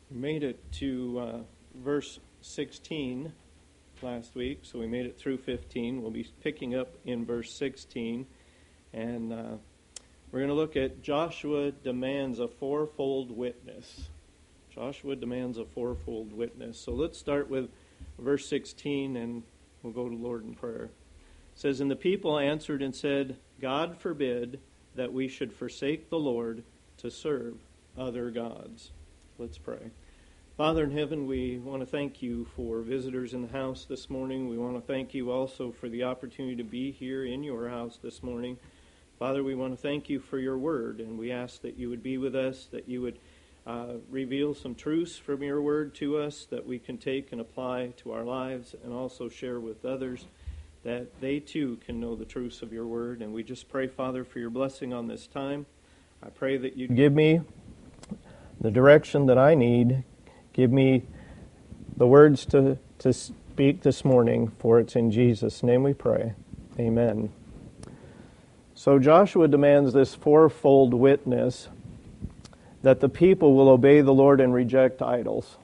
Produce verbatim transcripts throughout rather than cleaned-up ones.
We made it to uh, verse sixteen last week, so we made it through fifteen. We'll be picking up in verse sixteen, and uh, we're going to look at Joshua demands a fourfold witness. Joshua demands a fourfold witness. So let's start with verse sixteen, and we'll go to the Lord in prayer. It says, "And the people answered and said, God forbid that we should forsake the Lord to serve other gods." Let's pray. Father in heaven, we want to thank you for visitors in the house this morning. We want to thank you also for the opportunity to be here in your house this morning. Father, we want to thank you for your word, and we ask that you would be with us, that you would uh, reveal some truths from your word to us that we can take and apply to our lives and also share with others, that they too can know the truths of your word. And we just pray, Father, for your blessing on this time. I pray that you'd give me the direction that I need. Give me the words to, to speak this morning, for it's in Jesus' name we pray. Amen. So Joshua demands this fourfold witness that the people will obey the Lord and reject idols.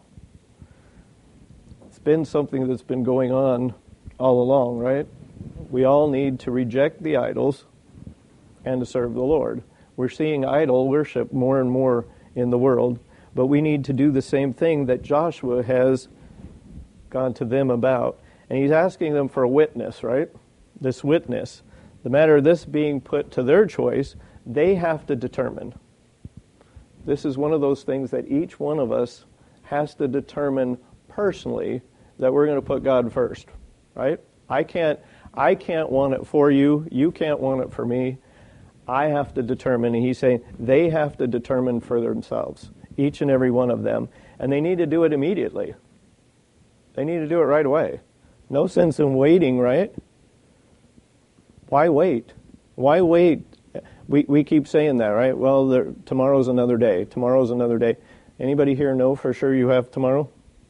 It's been something that's been going on all along, right? We all need to reject the idols and to serve the Lord. We're seeing idol worship more and more in the world, but we need to do the same thing that Joshua has gone to them about. And he's asking them for a witness, right? This witness. The matter of this being put to their choice, they have to determine. This is one of those things that each one of us has to determine personally, that we're going to put God first, right? I can't, I can't want it for you. You can't want it for me. I have to determine, and he's saying they have to determine for themselves, each and every one of them, and they need to do it immediately. They need to do it right away. No sense in waiting, right? Why wait? Why wait? We we keep saying that, right? Well, there, tomorrow's another day. Tomorrow's another day. Anybody here know for sure you have tomorrow?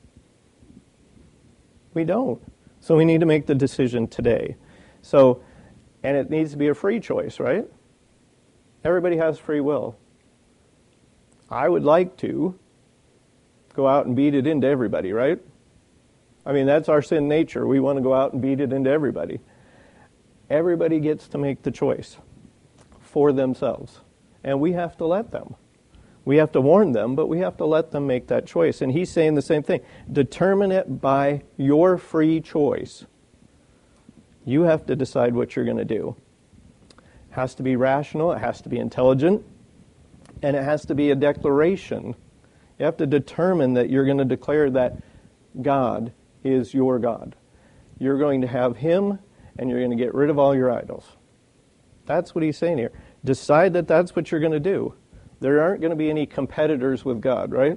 We don't. So we need to make the decision today. So, and it needs to be a free choice, right? Everybody has free will. I would like to go out and beat it into everybody, right? I mean, that's our sin nature. We want to go out and beat it into everybody. Everybody gets to make the choice for themselves. And we have to let them. We have to warn them, but we have to let them make that choice. And he's saying the same thing. Determine it by your free choice. You have to decide what you're going to do. It has to be rational. It has to be intelligent. And it has to be a declaration. You have to determine that you're going to declare that God is your God. You're going to have Him, and you're going to get rid of all your idols. That's what he's saying here. Decide that that's what you're going to do. There aren't going to be any competitors with God, right?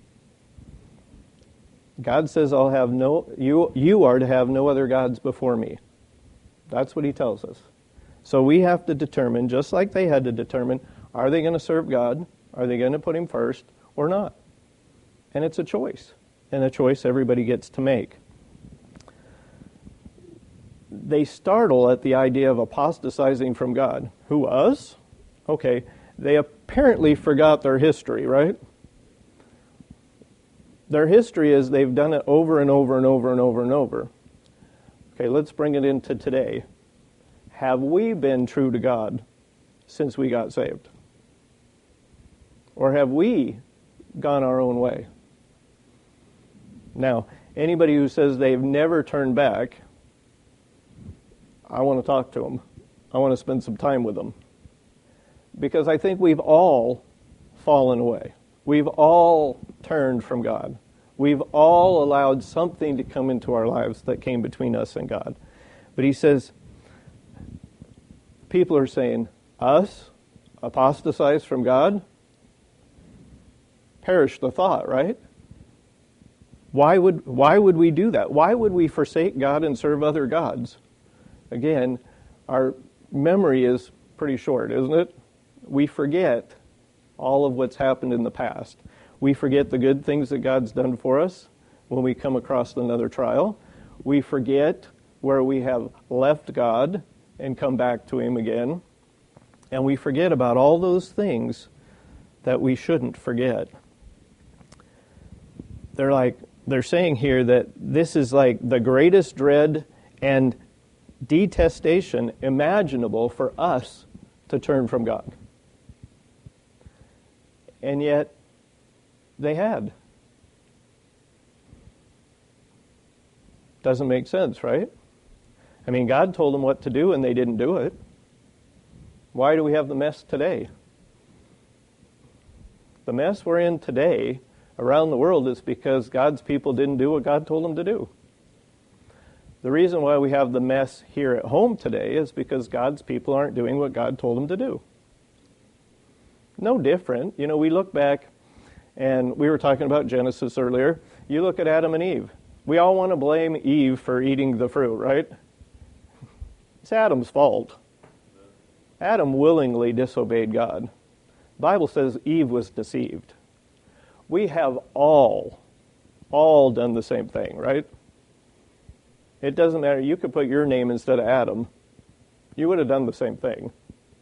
God says, "I'll have no you you are to have no other gods before me." That's what he tells us. So we have to determine, just like they had to determine, are they going to serve God? Are they going to put Him first or not? And it's a choice. And a choice everybody gets to make. They startle at the idea of apostatizing from God. Who, us? Okay, they apparently forgot their history, right? Their history is they've done it over and over and over and over and over. Okay, let's bring it into today. Have we been true to God since we got saved? Or have we gone our own way? Now, anybody who says they've never turned back, I want to talk to them. I want to spend some time with them. Because I think we've all fallen away. We've all turned from God. We've all allowed something to come into our lives that came between us and God. But he says, people are saying, us? Apostatize from God? Perish the thought, right? Why would why would we do that? Why would we forsake God and serve other gods? Again, our memory is pretty short, isn't it? We forget all of what's happened in the past. We forget the good things that God's done for us when we come across another trial. We forget where we have left God and come back to Him again. And we forget about all those things that we shouldn't forget. they're like, they're saying here that this is like the greatest dread and detestation imaginable for us to turn from God. And yet, they had. Doesn't make sense, right? I mean, God told them what to do and they didn't do it. Why do we have the mess today? The mess we're in today around the world is because God's people didn't do what God told them to do. The reason why we have the mess here at home today is because God's people aren't doing what God told them to do. No different. You know, we look back, and we were talking about Genesis earlier. You look at Adam and Eve. We all want to blame Eve for eating the fruit, right? It's Adam's fault. Adam willingly disobeyed God. The Bible says Eve was deceived. We have all, all done the same thing, right? It doesn't matter. You could put your name instead of Adam. You would have done the same thing.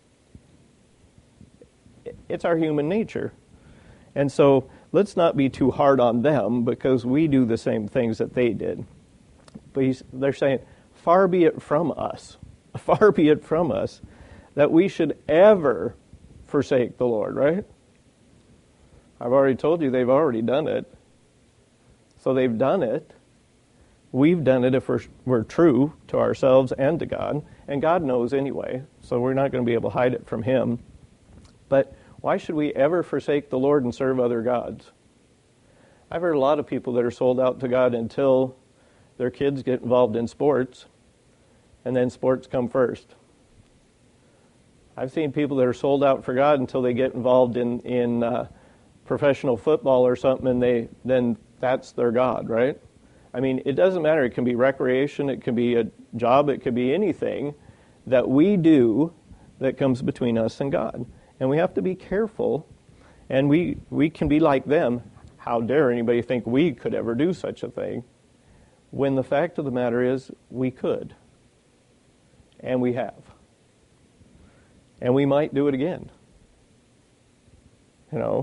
It's our human nature. And so let's not be too hard on them because we do the same things that they did. But he's, they're saying, far be it from us, far be it from us that we should ever forsake the Lord, right? I've already told you they've already done it. So they've done it. We've done it if we're, we're true to ourselves and to God. And God knows anyway, so we're not going to be able to hide it from Him. But why should we ever forsake the Lord and serve other gods? I've heard a lot of people that are sold out to God until their kids get involved in sports, and then sports come first. I've seen people that are sold out for God until they get involved in, in uh, professional football or something, and they then that's their God, right? I mean, it doesn't matter. It can be recreation, it can be a job, it could be anything that we do that comes between us and God. And we have to be careful, and we we can be like them. How dare anybody think we could ever do such a thing? When the fact of the matter is, we could. And we have. And we might do it again. You know,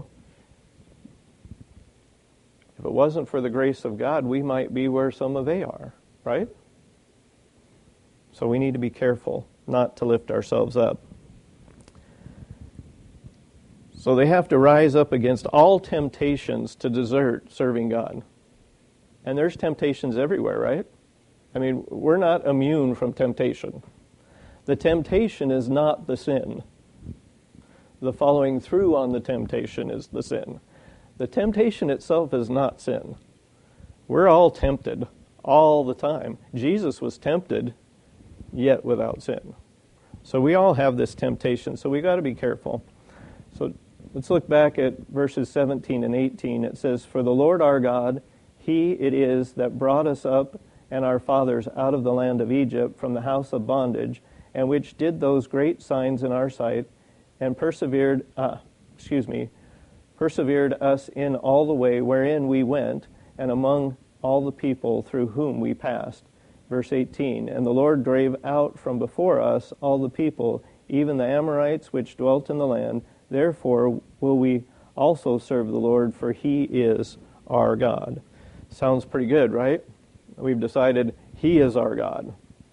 if it wasn't for the grace of God, we might be where some of they are, right? So we need to be careful not to lift ourselves up. So they have to rise up against all temptations to desert serving God. And there's temptations everywhere, right? I mean, we're not immune from temptation. The temptation is not the sin. The following through on the temptation is the sin. The temptation itself is not sin. We're all tempted all the time. Jesus was tempted, yet without sin. So we all have this temptation, so we got to be careful. So let's look back at verses seventeen and eighteen. It says, "For the Lord our God, He it is that brought us up and our fathers out of the land of Egypt from the house of bondage, and which did those great signs in our sight, and persevered, uh, excuse me, persevered us in all the way wherein we went, and among all the people through whom we passed." Verse eighteen, "And the Lord drave out from before us all the people, even the Amorites which dwelt in the land. Therefore will we also serve the Lord, for He is our God." Sounds pretty good, right? We've decided He is our God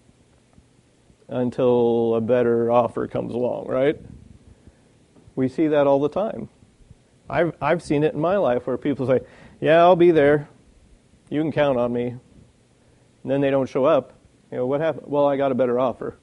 until a better offer comes along, right? We see that all the time. I've I've seen it in my life where people say, "Yeah, I'll be there. You can count on me." And then they don't show up. You know, what happened? Well, I got a better offer.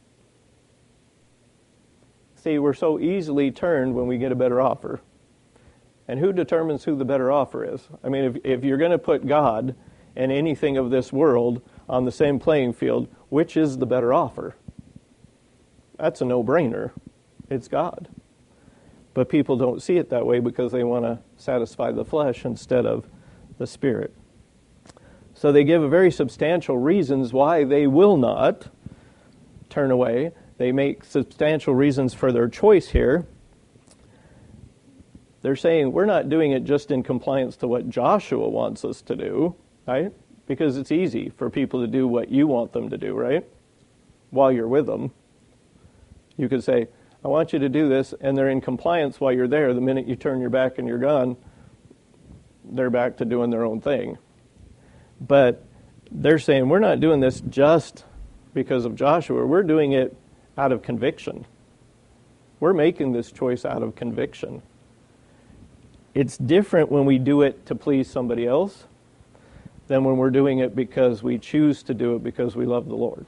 See, we're so easily turned when we get a better offer. And who determines who the better offer is? I mean, if, if you're going to put God and anything of this world on the same playing field, which is the better offer? That's a no-brainer. It's God. But people don't see it that way because they want to satisfy the flesh instead of the Spirit. So they give a very substantial reasons why they will not turn away. They make substantial reasons for their choice here. They're saying we're not doing it just in compliance to what Joshua wants us to do, right? Because it's easy for people to do what you want them to do, right? While you're with them. You could say, "I want you to do this," and they're in compliance while you're there. The minute you turn your back and you're gone, they're back to doing their own thing. But they're saying, we're not doing this just because of Joshua. We're doing it out of conviction. We're making this choice out of conviction. It's different when we do it to please somebody else than when we're doing it because we choose to do it because we love the Lord.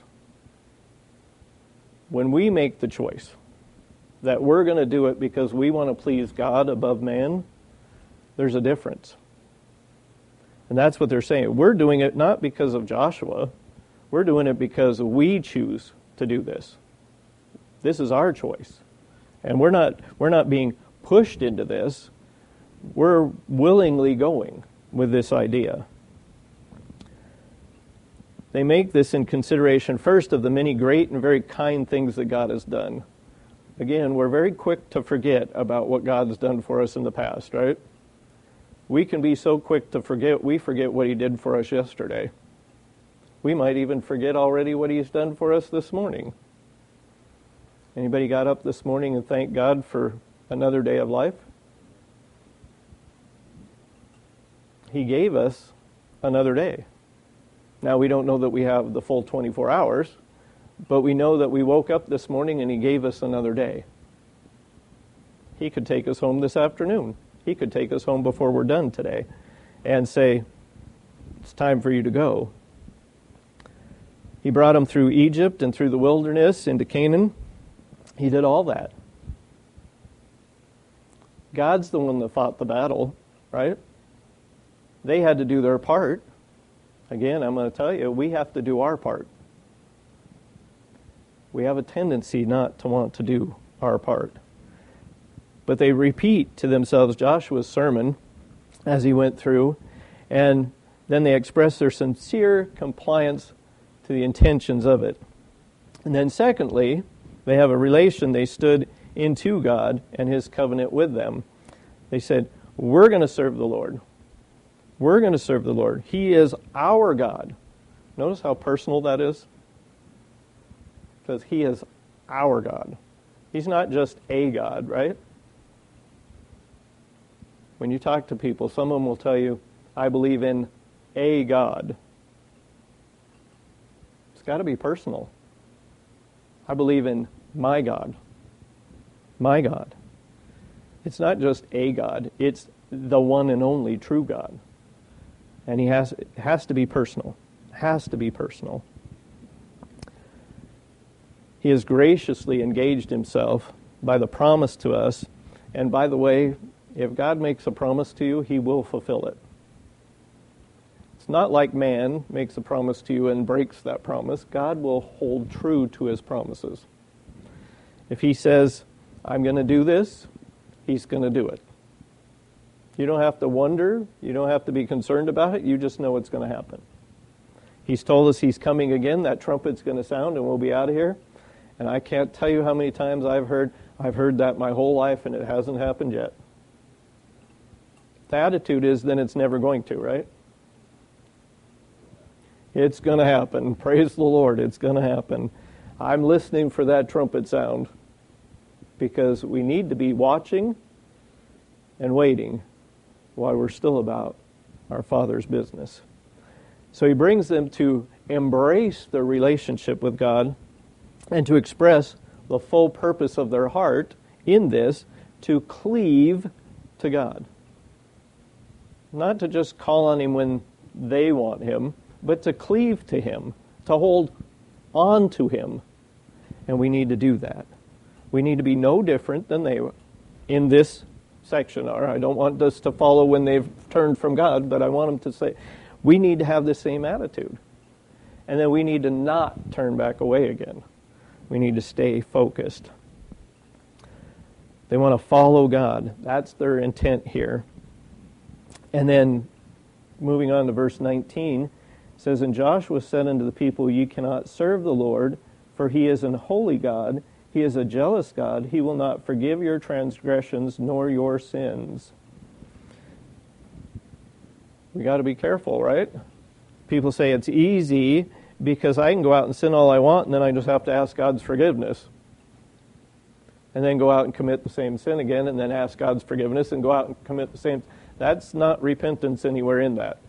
When we make the choice that we're going to do it because we want to please God above man, there's a difference. And that's what they're saying. We're doing it not because of Joshua. We're doing it because we choose to do this. This is our choice. And we're not we're not being pushed into this. We're willingly going with this idea. They make this in consideration first of the many great and very kind things that God has done. Again, we're very quick to forget about what God's done for us in the past, right? We can be so quick to forget, we forget what He did for us yesterday. We might even forget already what He's done for us this morning. Anybody got up this morning and thanked God for another day of life? He gave us another day. Now, we don't know that we have the full twenty-four hours, but we know that we woke up this morning and He gave us another day. He could take us home this afternoon. He could take us home before we're done today and say, it's time for you to go. He brought them through Egypt and through the wilderness into Canaan. He did all that. God's the one that fought the battle, right? They had to do their part. Again, I'm going to tell you, we have to do our part. We have a tendency not to want to do our part. But they repeat to themselves Joshua's sermon as he went through, and then they express their sincere compliance to the intentions of it. And then secondly, they have a relation. They stood into God and His covenant with them. They said, we're going to serve the Lord. We're going to serve the Lord. He is our God. Notice how personal that is? Because He is our God. He's not just a God, right? When you talk to people, some of them will tell you, I believe in a God. It's got to be personal. I believe in my God. My God. It's not just a God. It's the one and only true God. And He has, it has to be personal. Has to be personal. He has graciously engaged Himself by the promise to us. And by the way, if God makes a promise to you, He will fulfill it. It's not like man makes a promise to you and breaks that promise. God will hold true to His promises. If He says, I'm going to do this, He's going to do it. You don't have to wonder. You don't have to be concerned about it. You just know it's going to happen. He's told us He's coming again. That trumpet's going to sound and we'll be out of here. And I can't tell you how many times I've heard, I've heard that my whole life and it hasn't happened yet. The attitude is then it's never going to, right? It's going to happen. Praise the Lord, it's going to happen. I'm listening for that trumpet sound because we need to be watching and waiting while we're still about our Father's business. So He brings them to embrace their relationship with God and to express the full purpose of their heart in this, to cleave to God. Not to just call on Him when they want Him, but to cleave to Him, to hold on to Him. And we need to do that. We need to be no different than they in this section are. I don't want us to follow when they've turned from God, but I want them to say, we need to have the same attitude. And then we need to not turn back away again. We need to stay focused. They want to follow God. That's their intent here. And then, moving on to verse nineteen, it says, And Joshua said unto the people, Ye cannot serve the Lord, for He is an holy God. He is a jealous God. He will not forgive your transgressions nor your sins. We got to be careful, right? People say it's easy because I can go out and sin all I want and then I just have to ask God's forgiveness. And then go out and commit the same sin again and then ask God's forgiveness and go out and commit the same. That's not repentance anywhere in that.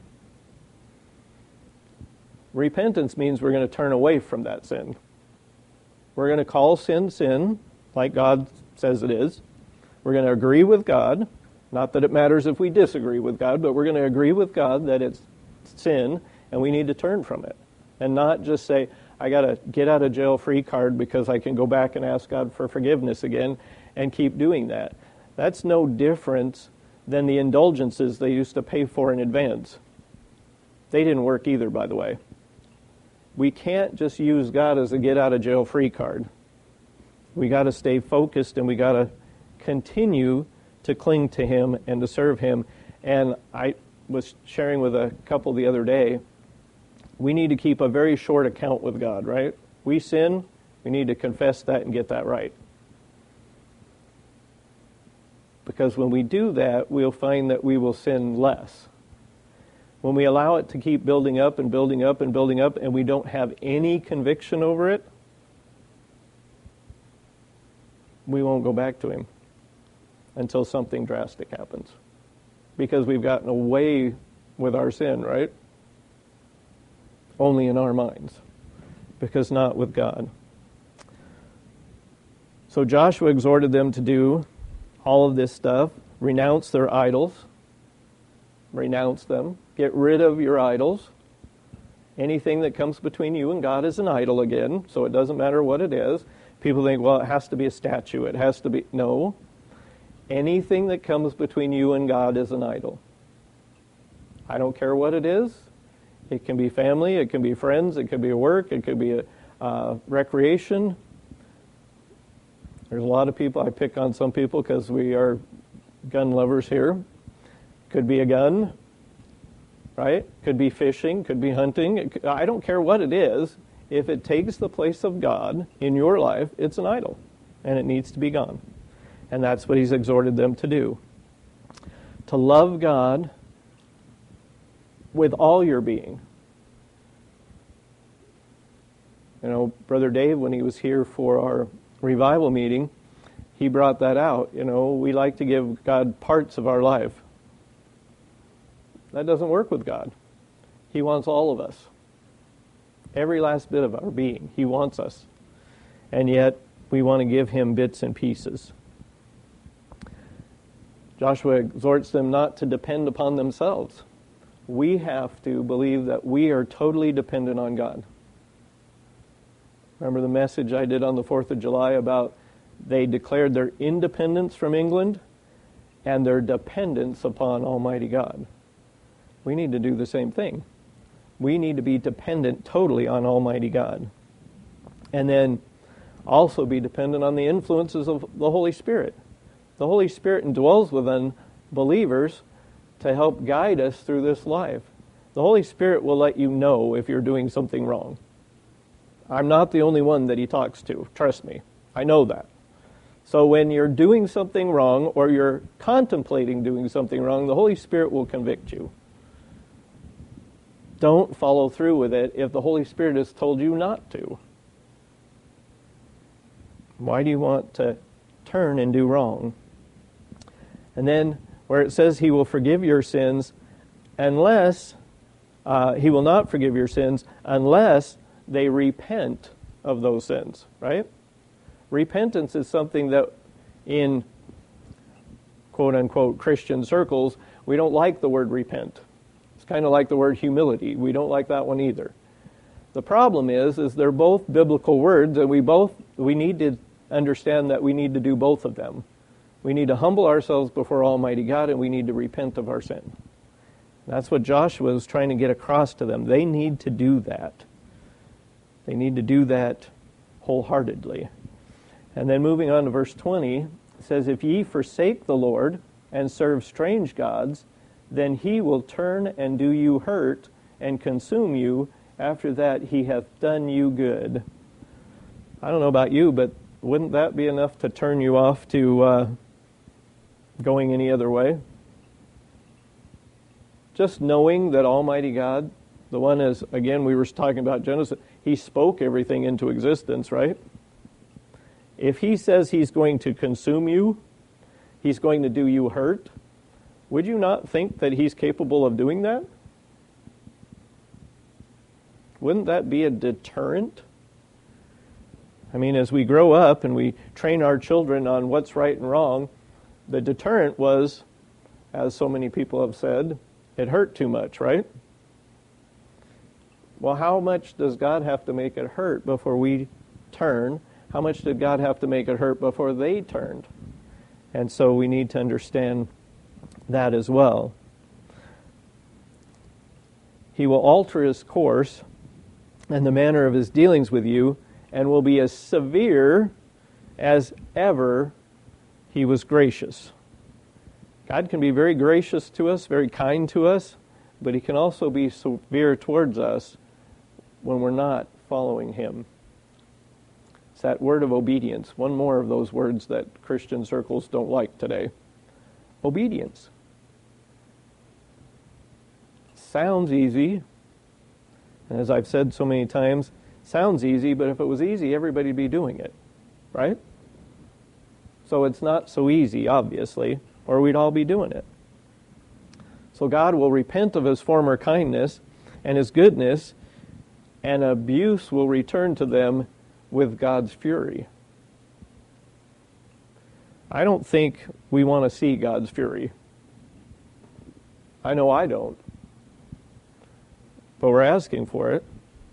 Repentance means we're going to turn away from that sin. We're going to call sin sin, like God says it is. We're going to agree with God. Not that it matters if we disagree with God, but we're going to agree with God that it's sin, and we need to turn from it. And not just say, I got to get out of jail free card because I can go back and ask God for forgiveness again and keep doing that. That's no different than the indulgences they used to pay for in advance. They didn't work either, by the way. We can't just use God as a get out of jail free card. We got to stay focused, and we got to continue to cling to Him and to serve Him. And I was sharing with a couple the other day, we need to keep a very short account with God, right? We sin, we need to confess that and get that right. Because when we do that, we'll find that we will sin less. When we allow it to keep building up and building up and building up, and we don't have any conviction over it, we won't go back to Him until something drastic happens. Because we've gotten away with our sin, right? Only in our minds. Because not with God. So Joshua exhorted them to do all of this stuff. Renounce their idols. Renounce them. Get rid of your idols. Anything that comes between you and God is an idol again, so it doesn't matter what it is. People think, well, it has to be a statue. It has to be... No. Anything that comes between you and God is an idol. I don't care what it is. It can be family, it can be friends, it could be work, it could be a, uh, recreation. There's a lot of people, I pick on some people because we are gun lovers here. Could be a gun, right? Could be fishing, could be hunting. It, I don't care what it is. If it takes the place of God in your life, it's an idol, and it needs to be gone. And that's what He's exhorted them to do. To love God with all your being. You know, Brother Dave, when he was here for our revival meeting, he brought that out. You know, we like to give God parts of our life. That doesn't work with God. He wants all of us. Every last bit of our being. He wants us. And yet, we want to give Him bits and pieces. Joshua exhorts them not to depend upon themselves. We have to believe that we are totally dependent on God. Remember the message I did on the fourth of July about they declared their independence from England and their dependence upon Almighty God. We need to do the same thing. We need to be dependent totally on Almighty God. And then also be dependent on the influences of the Holy Spirit. The Holy Spirit indwells within believers to help guide us through this life. The Holy Spirit will let you know if you're doing something wrong. I'm not the only one that He talks to. Trust me. I know that. So when you're doing something wrong or you're contemplating doing something wrong, the Holy Spirit will convict you. Don't follow through with it if the Holy Spirit has told you not to. Why do you want to turn and do wrong? And then where it says He will forgive your sins unless, uh, He will not forgive your sins unless they repent of those sins, right? Repentance is something that in quote-unquote Christian circles, we don't like the word repent. It's kind of like the word humility. We don't like that one either. The problem is, is they're both biblical words, and we both, we need to understand that we need to do both of them. We need to humble ourselves before Almighty God, and we need to repent of our sin. That's what Joshua is trying to get across to them. They need to do that. They need to do that wholeheartedly. And then moving on to verse twenty, it says, if ye forsake the Lord and serve strange gods, then He will turn and do you hurt and consume you. After that He hath done you good. I don't know about you, but wouldn't that be enough to turn you off to uh, going any other way? Just knowing that Almighty God, the one is, again, we were talking about Genesis, He spoke everything into existence, right? If He says He's going to consume you, He's going to do you hurt, would you not think that he's capable of doing that? Wouldn't that be a deterrent? I mean, as we grow up and we train our children on what's right and wrong, the deterrent was, as so many people have said, it hurt too much, right? Well, how much does God have to make it hurt before we turn? How much did God have to make it hurt before they turned? And so we need to understand that as well. He will alter his course and the manner of his dealings with you, and will be as severe as ever he was gracious. God can be very gracious to us, very kind to us, but he can also be severe towards us when we're not following him. It's that word of obedience, one more of those words that Christian circles don't like today. Obedience. Sounds easy, and as I've said so many times, sounds easy, but if it was easy, everybody'd be doing it, right? So it's not so easy, obviously, or we'd all be doing it. So God will repent of his former kindness and his goodness, and abuse will return to them with God's fury. I don't think we want to see God's fury. I know I don't. But we're asking for it.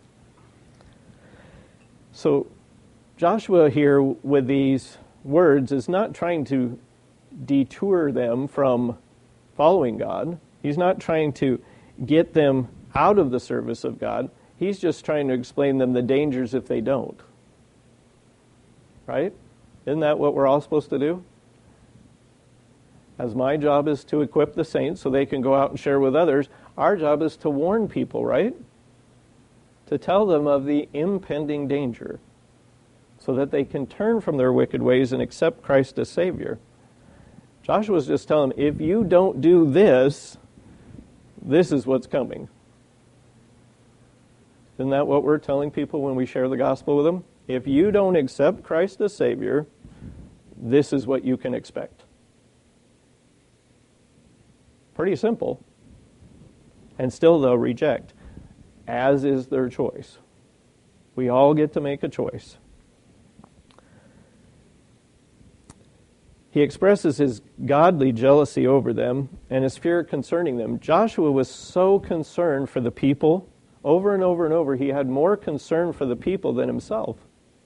So Joshua here with these words is not trying to detour them from following God. He's not trying to get them out of the service of God. He's just trying to explain them the dangers if they don't. Right? Isn't that what we're all supposed to do? As my job is to equip the saints so they can go out and share with others, our job is to warn people, right? To tell them of the impending danger so that they can turn from their wicked ways and accept Christ as Savior. Joshua's just telling them, if you don't do this, this is what's coming. Isn't that what we're telling people when we share the gospel with them? If you don't accept Christ as Savior, this is what you can expect. Pretty simple. And still they'll reject, as is their choice. We all get to make a choice. He expresses his godly jealousy over them and his fear concerning them. Joshua was so concerned for the people. Over and over and over, he had more concern for the people than himself.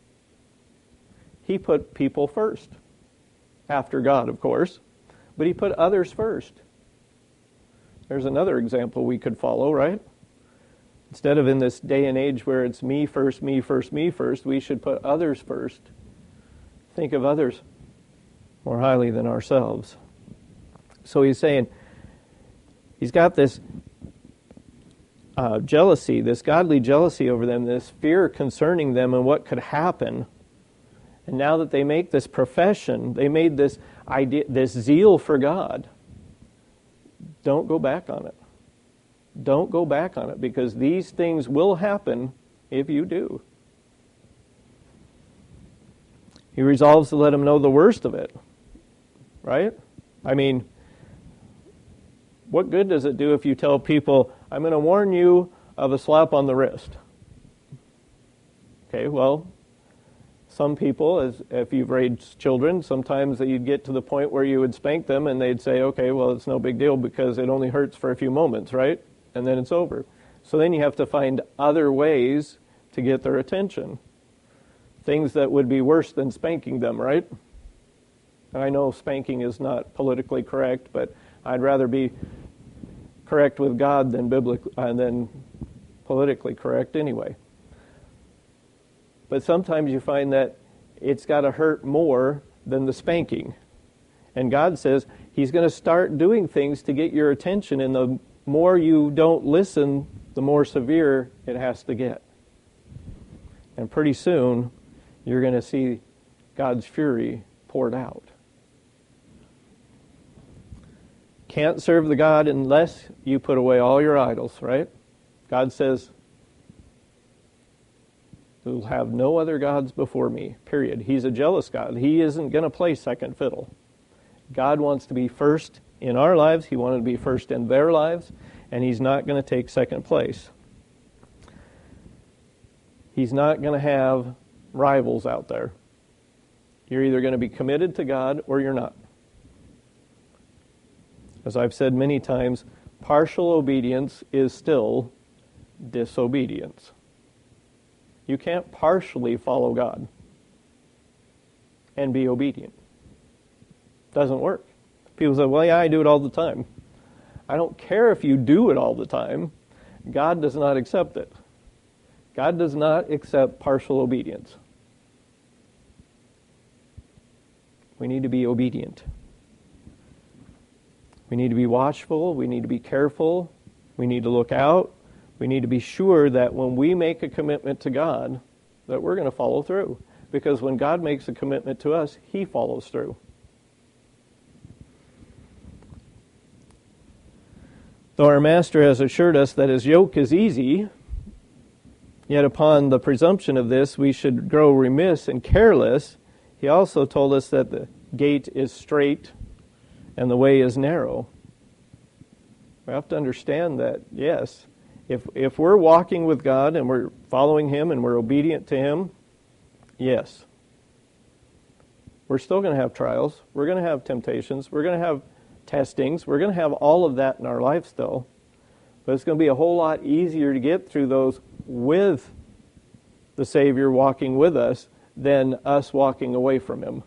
He put people first. After God, of course. But he put others first. There's another example we could follow, right? Instead of in this day and age where it's me first, me first, me first, we should put others first. Think of others more highly than ourselves. So he's saying, he's got this uh, jealousy, this godly jealousy over them, this fear concerning them and what could happen. And now that they make this profession, they made this idea, this zeal for God. Don't go back on it. Don't go back on it, because these things will happen if you do. He resolves to let them know the worst of it. Right? I mean, what good does it do if you tell people, I'm going to warn you of a slap on the wrist? Okay, well, some people, as if you've raised children, sometimes you'd get to the point where you would spank them and they'd say, okay, well, it's no big deal because it only hurts for a few moments, right? And then it's over. So then you have to find other ways to get their attention. Things that would be worse than spanking them, right? And I know spanking is not politically correct, but I'd rather be correct with God than biblically, uh, than politically correct anyway. But sometimes you find that it's got to hurt more than the spanking. And God says He's going to start doing things to get your attention, and the more you don't listen, the more severe it has to get. And pretty soon, you're going to see God's fury poured out. Can't serve the God unless you put away all your idols, right? God says, you'll have no other gods before me, period. He's a jealous God. He isn't going to play second fiddle. God wants to be first in our lives. He wanted to be first in their lives, and he's not going to take second place. He's not going to have rivals out there. You're either going to be committed to God or you're not. As I've said many times, partial obedience is still disobedience. You can't partially follow God and be obedient. Doesn't work. People say, well, yeah, I do it all the time. I don't care if you do it all the time. God does not accept it. God does not accept partial obedience. We need to be obedient. We need to be watchful. We need to be careful. We need to look out. We need to be sure that when we make a commitment to God, that we're going to follow through. Because when God makes a commitment to us, He follows through. Though our Master has assured us that His yoke is easy, yet upon the presumption of this we should grow remiss and careless, He also told us that the gate is straight and the way is narrow. We have to understand that, yes, if if we're walking with God and we're following Him and we're obedient to Him, yes, we're still going to have trials. We're going to have temptations. We're going to have testings. We're going to have all of that in our life still. But it's going to be a whole lot easier to get through those with the Savior walking with us than us walking away from Him.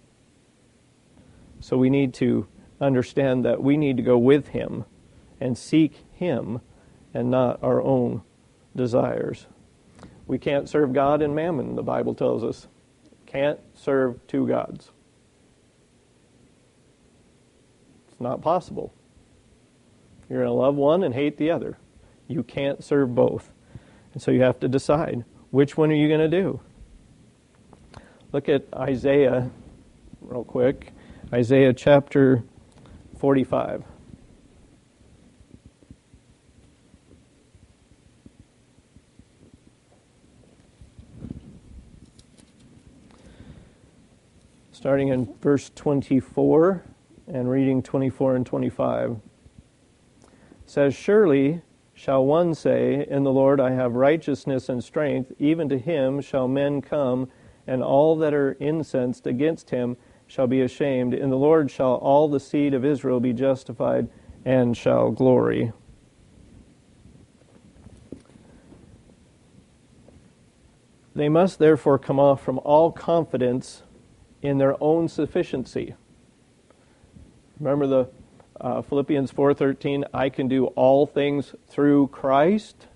So we need to understand that we need to go with Him and seek Him and not our own desires. We can't serve God and mammon, the Bible tells us. Can't serve two gods. It's not possible. You're going to love one and hate the other. You can't serve both. And so you have to decide, which one are you going to do? Look at Isaiah real quick. Isaiah chapter forty-five. Starting in verse twenty-four and reading twenty-four and twenty-five. It says, surely shall one say, in the Lord I have righteousness and strength, even to him shall men come, and all that are incensed against him shall be ashamed. In the Lord shall all the seed of Israel be justified, and shall glory. They must therefore come off from all confidence in their own sufficiency. Remember the uh, Philippians four thirteen, I can do all things through Christ.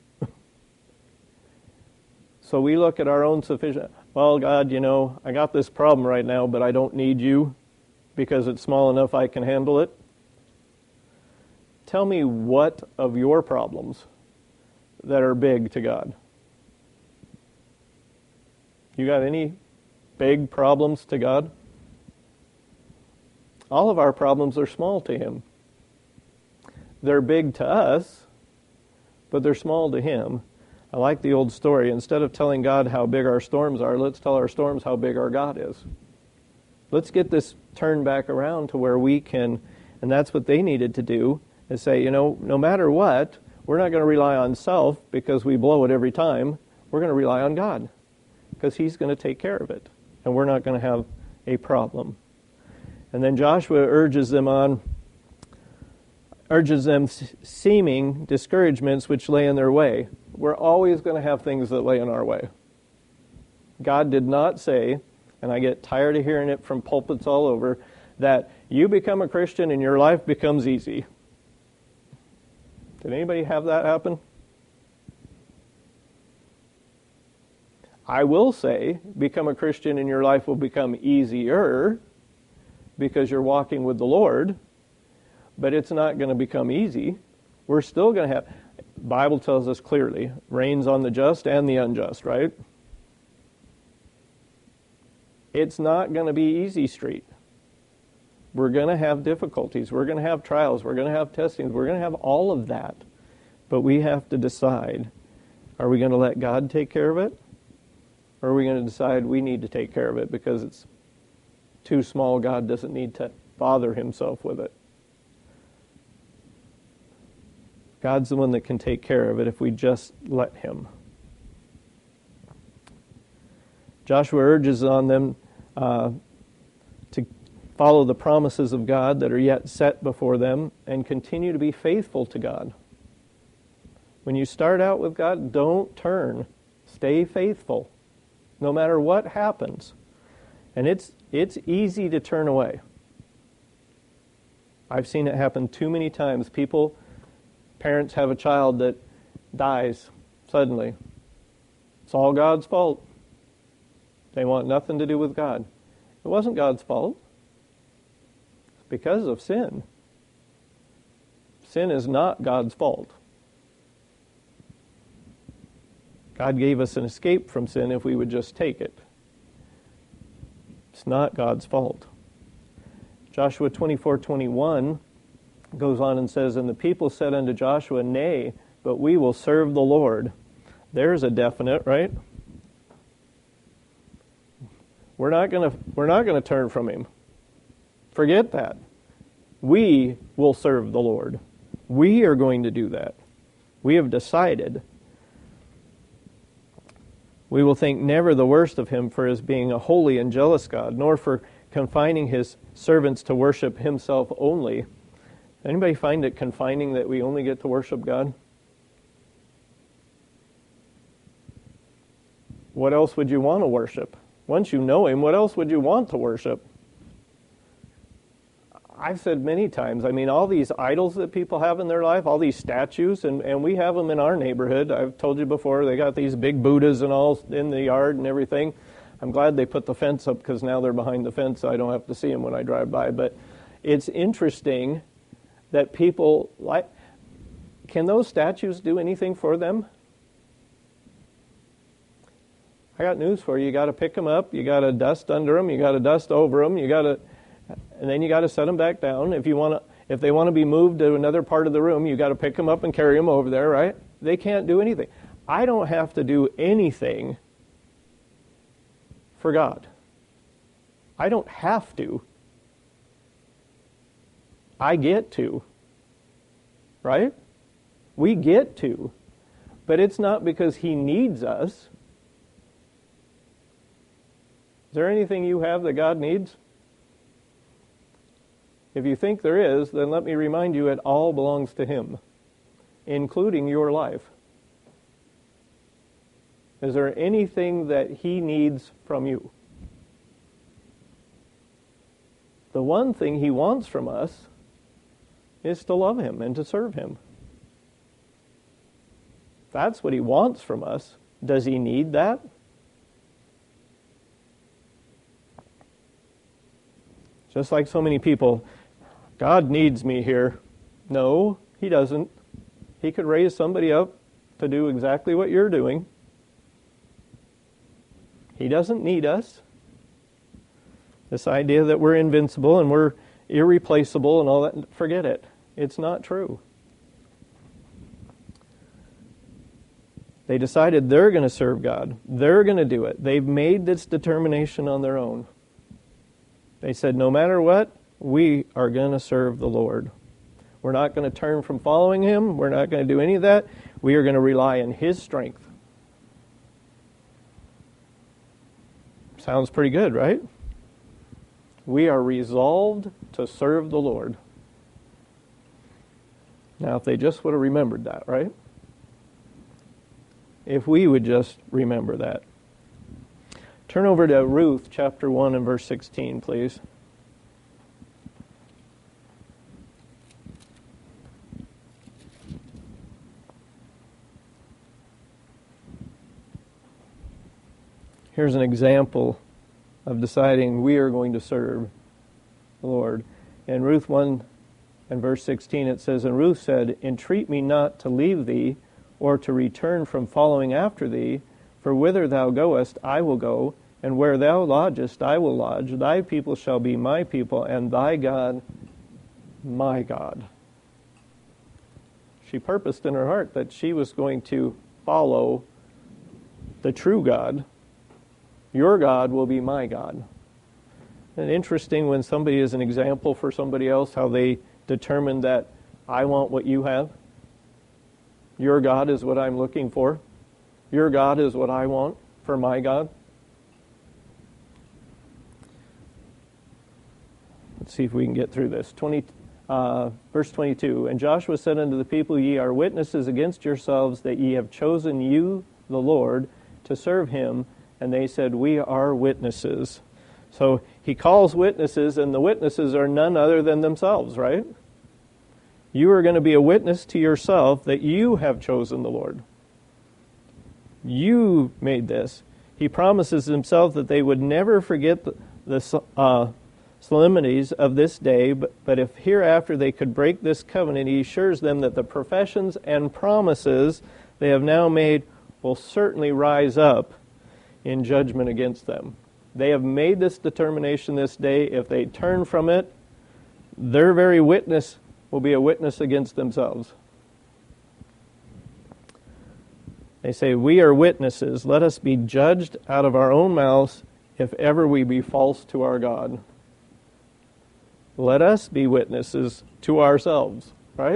So we look at our own sufficient. Well, God, you know, I got this problem right now, but I don't need you because it's small enough I can handle it. Tell me what of your problems that are big to God? You got any big problems to God? All of our problems are small to Him. They're big to us, but they're small to Him. I like the old story. Instead of telling God how big our storms are, let's tell our storms how big our God is. Let's get this turned back around to where we can, and that's what they needed to do, is say, you know, no matter what, we're not going to rely on self because we blow it every time. We're going to rely on God because He's going to take care of it, and we're not going to have a problem. And then Joshua urges them on, urges them seeming discouragements which lay in their way. We're always going to have things that lay in our way. God did not say, and I get tired of hearing it from pulpits all over, that you become a Christian and your life becomes easy. Did anybody have that happen? I will say, become a Christian and your life will become easier because you're walking with the Lord, but it's not going to become easy. We're still going to have... The Bible tells us clearly, rains on the just and the unjust, right? It's not going to be easy street. We're going to have difficulties. We're going to have trials. We're going to have testings. We're going to have all of that. But we have to decide, are we going to let God take care of it? Or are we going to decide we need to take care of it because it's too small, God doesn't need to bother Himself with it? God's the one that can take care of it if we just let him. Joshua urges on them uh, to follow the promises of God that are yet set before them and continue to be faithful to God. When you start out with God, don't turn. Stay faithful, no matter what happens. And it's it's easy to turn away. I've seen it happen too many times. People, parents have a child that dies suddenly. It's all God's fault. They want nothing to do with God. It wasn't God's fault. It's because of sin. Sin is not God's fault. God gave us an escape from sin if we would just take it. It's not God's fault. Joshua twenty-four twenty-one goes on and says, "And the people said unto Joshua, Nay, but we will serve the Lord." There's a definite, right? We're not going to we're not going to turn from him. Forget that. We will serve the Lord. We are going to do that. We have decided. We will think never the worst of him for his being a holy and jealous God, nor for confining his servants to worship himself only. Anybody find it confining that we only get to worship God? What else would you want to worship? Once you know him, what else would you want to worship? I've said many times, I mean, all these idols that people have in their life, all these statues, and, and we have them in our neighborhood. I've told you before, they got these big Buddhas and all in the yard and everything. I'm glad they put the fence up because now they're behind the fence, so I don't have to see them when I drive by. But it's interesting that people, like, can those statues do anything for them? I got news for you. You got to pick them up. You got to dust under them. You got to dust over them. You got to, and then you got to set them back down. If you want to, if they want to be moved to another part of the room, you got to pick them up and carry them over there, right? They can't do anything. I don't have to do anything for God. I don't have to. I get to. Right? We get to. But it's not because he needs us. Is there anything you have that God needs? If you think there is, then let me remind you it all belongs to him, including your life. Is there anything that he needs from you? The one thing he wants from us is to love him and to serve him. That's what he wants from us. Does he need that? Just like so many people, God needs me here. No, he doesn't. He could raise somebody up to do exactly what you're doing. He doesn't need us. This idea that we're invincible and we're irreplaceable and all that, forget it. It's not true. They decided they're going to serve God. They're going to do it. They've made this determination on their own. They said, no matter what, we are going to serve the Lord. We're not going to turn from following him. We're not going to do any of that. We are going to rely on his strength. Sounds pretty good, right? We are resolved to serve the Lord. Now, if they just would have remembered that, right? If we would just remember that. Turn over to Ruth chapter one and verse sixteen, please. Here's an example of deciding we are going to serve the Lord. In Ruth one and verse sixteen it says, And Ruth said, Entreat me not to leave thee, or to return from following after thee, for whither thou goest I will go, and where thou lodgest I will lodge. Thy people shall be my people, and thy God my God. She purposed in her heart that she was going to follow the true God. Your God will be my God. And interesting when somebody is an example for somebody else, how they determine that I want what you have. Your God is what I'm looking for. Your God is what I want for my God. Let's see if we can get through this. twenty, uh, verse twenty-two, And Joshua said unto the people, Ye are witnesses against yourselves that ye have chosen you, the Lord, to serve him. And they said, We are witnesses. So he calls witnesses, and the witnesses are none other than themselves, right? You are going to be a witness to yourself that you have chosen the Lord. You made this. He promises himself that they would never forget the, the uh, solemnities of this day, but, but if hereafter they could break this covenant, he assures them that the professions and promises they have now made will certainly rise up in judgment against them. They have made this determination this day. If they turn from it, their very witness will be a witness against themselves. They say, We are witnesses. Let us be judged out of our own mouths if ever we be false to our God. Let us be witnesses to ourselves, right?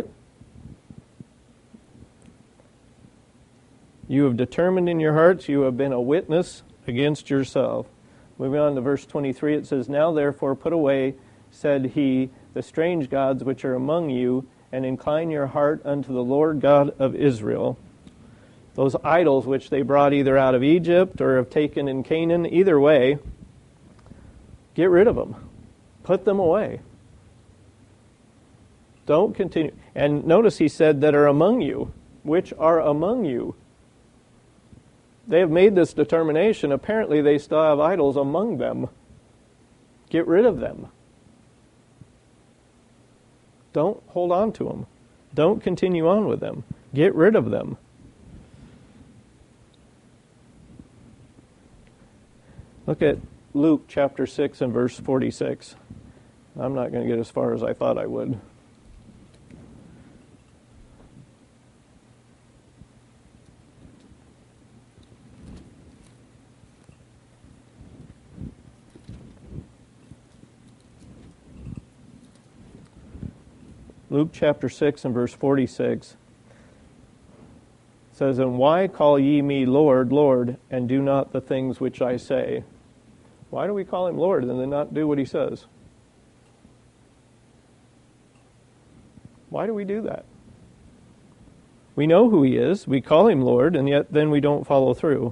You have determined in your hearts, you have been a witness against yourself. Moving on to verse twenty-three, it says, Now therefore put away, said he, the strange gods which are among you, and incline your heart unto the Lord God of Israel. Those idols which they brought either out of Egypt or have taken in Canaan, either way, get rid of them. Put them away. Don't continue. And notice he said that are among you, which are among you. They have made this determination. Apparently they still have idols among them. Get rid of them. Don't hold on to them. Don't continue on with them. Get rid of them. Look at Luke chapter six and verse forty-six. I'm not going to get as far as I thought I would. Luke chapter six and verse forty-six says, And why call ye me Lord, Lord, and do not the things which I say? Why do we call him Lord and then not do what he says? Why do we do that? We know who he is. We call him Lord, and yet then we don't follow through.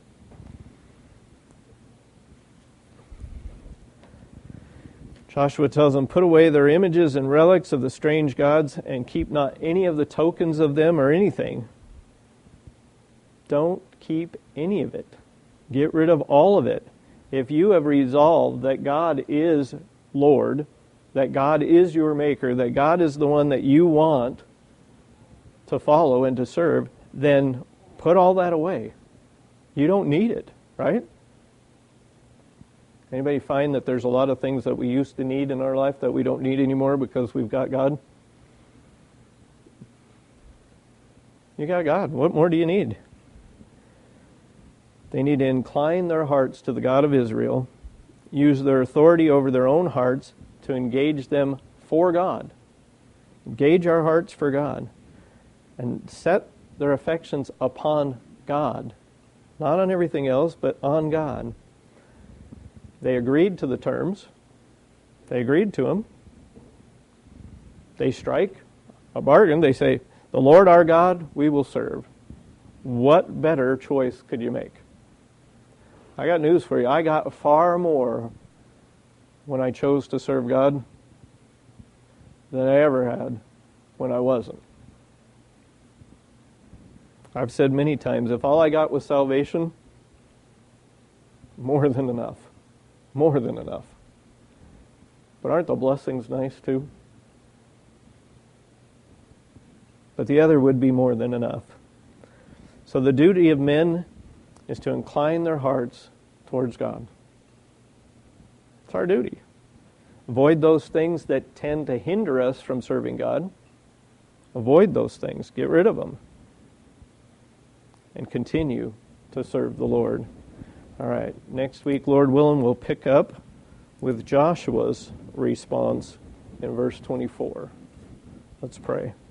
Joshua tells them, Put away their images and relics of the strange gods, and keep not any of the tokens of them or anything. Don't keep any of it. Get rid of all of it. If you have resolved that God is Lord, that God is your maker, that God is the one that you want to follow and to serve, then put all that away. You don't need it, right? Anybody find that there's a lot of things that we used to need in our life that we don't need anymore because we've got God? You got God. What more do you need? They need to incline their hearts to the God of Israel, use their authority over their own hearts to engage them for God. Engage our hearts for God. And set their affections upon God. Not on everything else, but on God. They agreed to the terms. They agreed to them. They strike a bargain. They say, The Lord our God we will serve. What better choice could you make? I got news for you. I got far more when I chose to serve God than I ever had when I wasn't. I've said many times, if all I got was salvation, more than enough. More than enough. But aren't the blessings nice too? But the other would be more than enough. So the duty of men is to incline their hearts towards God. It's our duty. Avoid those things that tend to hinder us from serving God. Avoid those things. Get rid of them. And continue to serve the Lord. All right, next week, Lord willing, we'll pick up with Joshua's response in verse twenty-four. Let's pray.